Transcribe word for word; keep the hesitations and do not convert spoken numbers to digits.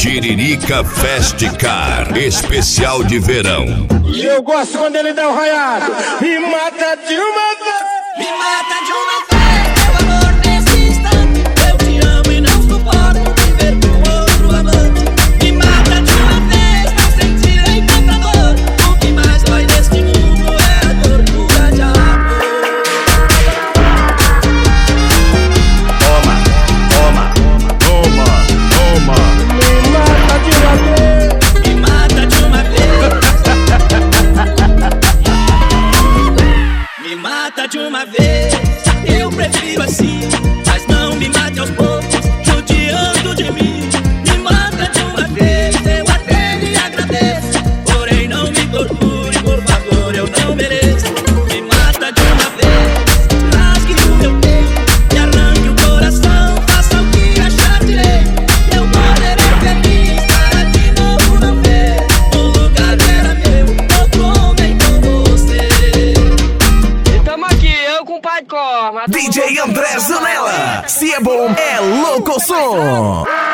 Tiririca Fest Car, especial de verão. E eu gosto quando ele dá o raiado. Me mata de uma vez. Me mata de uma vez, meu amor, nesse instante. Eu te amo e não suporto viver com outro amante. Me mata de uma vez, não sentirei tanta dor. O que mais dói neste mundo é a tortura de amor. Toma, toma, toma, toma. Me mata de uma vez. Me mata de uma vez. Me mata de uma vez. Eu prefiro assim, mas não me mate aos poucos, judiando de mim. Me mata de uma vez, eu até lhe agradeço. Porém não me torture, por favor, eu não mereço. Me mata de uma vez, rasgue o meu peito, me arranque o coração, faça o que achar direito. Eu poderei feliz para de novo não ver um lugar era meu, outro homem com você. E tamo aqui, eu com o pai de cor. D J André Zanella, se é bom, é louco som.